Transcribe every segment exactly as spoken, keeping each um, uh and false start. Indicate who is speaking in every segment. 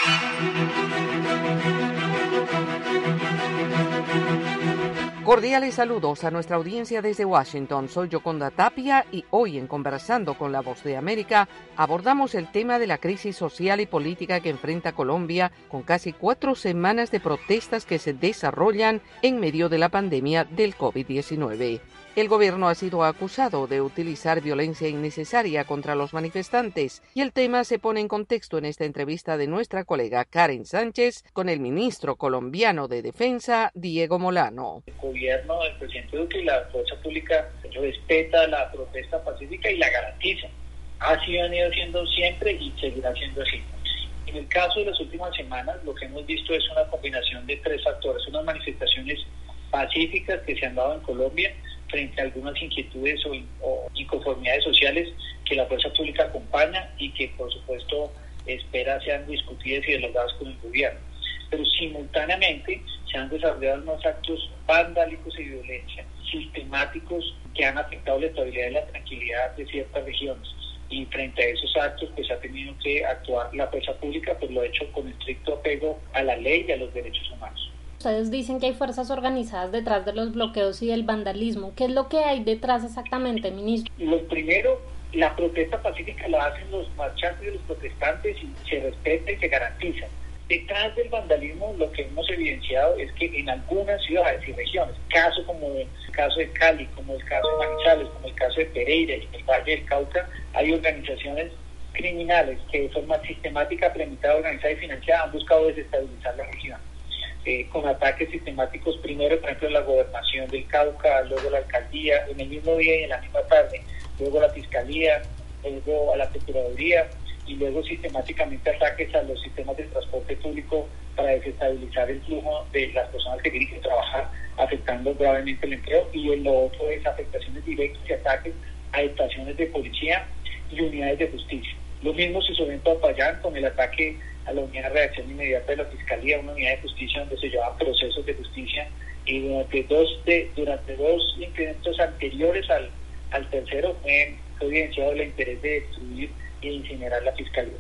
Speaker 1: Cordiales saludos a nuestra audiencia desde Washington. Soy Yoconda Tapia y hoy en Conversando con la Voz de América abordamos el tema de la crisis social y política que enfrenta Colombia con casi cuatro semanas de protestas que se desarrollan en medio de la pandemia del COVID diecinueve. El gobierno ha sido acusado de utilizar violencia innecesaria contra los manifestantes y el tema se pone en contexto en esta entrevista de nuestra colega Karen Sánchez con el ministro colombiano de Defensa, Diego Molano.
Speaker 2: El gobierno del presidente Duque y la fuerza pública respeta la protesta pacífica y la garantiza. Así ha venido siendo siempre y seguirá siendo así. En el caso de las últimas semanas, lo que hemos visto es una combinación de tres factores, unas manifestaciones pacíficas que se han dado en Colombia frente a algunas inquietudes o, o inconformidades sociales que la fuerza pública acompaña y que por supuesto espera sean discutidas y dialogadas con el gobierno. Pero simultáneamente se han desarrollado unos actos vandálicos y violencia sistemáticos que han afectado la estabilidad y la tranquilidad de ciertas regiones. Y frente a esos actos pues ha tenido que actuar la fuerza pública, pues lo ha hecho con estricto apego a la ley y a los derechos humanos.
Speaker 3: Ustedes dicen que hay fuerzas organizadas detrás de los bloqueos y del vandalismo. ¿Qué es lo que hay detrás exactamente, ministro?
Speaker 2: Lo primero, la protesta pacífica la hacen los marchantes y los protestantes y se respeta y se garantiza. Detrás del vandalismo lo que hemos evidenciado es que en algunas ciudades y regiones, caso como el caso de Cali, como el caso de Manizales, como el caso de Pereira y el Valle del Cauca, hay organizaciones criminales que de forma sistemática, premeditada, organizada y financiada han buscado desestabilizar la región. Eh, con ataques sistemáticos, primero por ejemplo la gobernación del Cauca, luego la alcaldía, en el mismo día y en la misma tarde, luego la fiscalía, luego a la procuraduría y luego sistemáticamente ataques a los sistemas de transporte público para desestabilizar el flujo de las personas que tienen que trabajar, afectando gravemente el empleo, y en lo otro es afectaciones directas y ataques a estaciones de policía y unidades de justicia. Lo mismo sucedió en Popayán con el ataque a la unidad de reacción inmediata de la Fiscalía, una unidad de justicia donde se llevaban procesos de justicia, y durante dos de durante dos incidentes anteriores al, al tercero fue evidenciado el interés de destruir e incinerar la Fiscalía.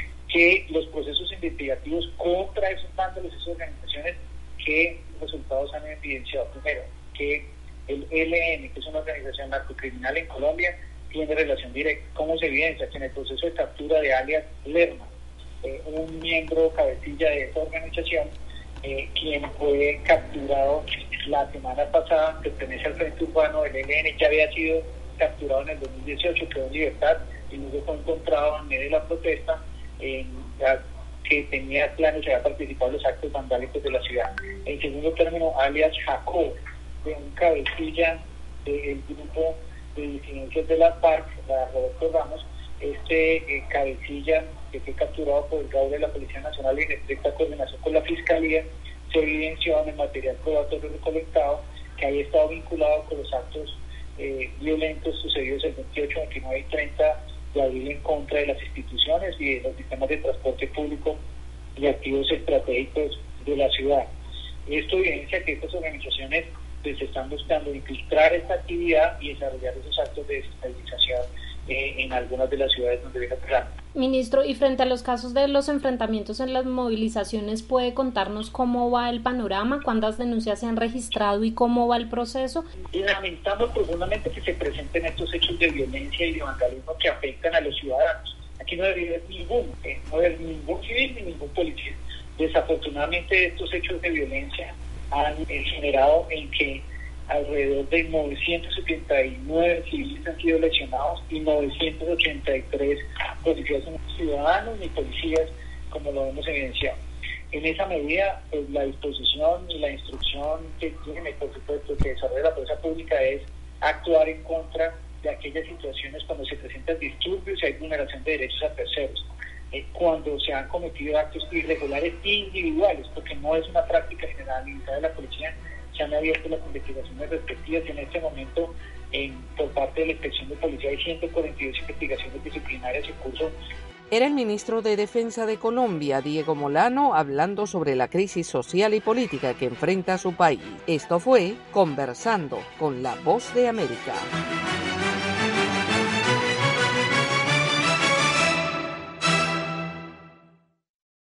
Speaker 2: Que los procesos investigativos contra esos vándalos, esas organizaciones, ¿qué resultados han evidenciado? Primero, que el E L N, que es una organización narcocriminal en Colombia, tiene relación directa. ¿Cómo se evidencia? Que en el proceso de captura de alias Lerma, eh, un miembro cabecilla de esta organización, eh, quien fue capturado la semana pasada, pertenece al Frente Urbano del E L N, ya había sido capturado en el dos mil dieciocho, quedó en libertad y luego fue encontrado en medio de la protesta en la, que tenía planes de participar en los actos vandálicos de la ciudad. En segundo término, alias Jacob, de un cabecilla del grupo de disidencias de la FARC, la Roberto Ramos, este eh, cabecilla que fue capturado por el grado de la Policía Nacional y en estricta coordinación con la Fiscalía, se evidenció en el material probatorio recolectado que había estado vinculado con los actos eh, violentos sucedidos el veintiocho, veintinueve y treinta de abril en contra de las instituciones y de los sistemas de transporte público y activos estratégicos de la ciudad. Esto evidencia que estas organizaciones pues están buscando infiltrar esta actividad y desarrollar esos actos de desestabilización eh, en algunas de las ciudades donde viene operando.
Speaker 3: Ministro, y frente a los casos de los enfrentamientos en las movilizaciones, ¿puede contarnos cómo va el panorama? ¿Cuántas denuncias se han registrado y cómo va el proceso?
Speaker 2: Lamentamos profundamente que se presenten estos hechos de violencia y de vandalismo que afectan a los ciudadanos. Aquí no debe haber ninguno, eh, no debe haber ningún civil ni ningún policía. Desafortunadamente estos hechos de violencia han eh, generado en que alrededor de novecientos setenta y nueve civiles han sido lesionados y novecientos ochenta y tres policías son ciudadanos ni policías, como lo hemos evidenciado. En esa medida, pues, la disposición y la instrucción que tiene, por supuesto, que desarrolla la fuerza pública es actuar en contra de aquellas situaciones cuando se presentan disturbios y hay vulneración de derechos a terceros. Eh, cuando se han cometido actos irregulares individuales, porque no es una práctica generalizada de la policía, se han abierto las investigaciones respectivas y en este momento en, por parte de la Inspección de Policía hay ciento cuarenta y dos investigaciones disciplinarias en curso.
Speaker 1: Era el ministro de Defensa de Colombia, Diego Molano, hablando sobre la crisis social y política que enfrenta su país. Esto fue Conversando con la Voz de América.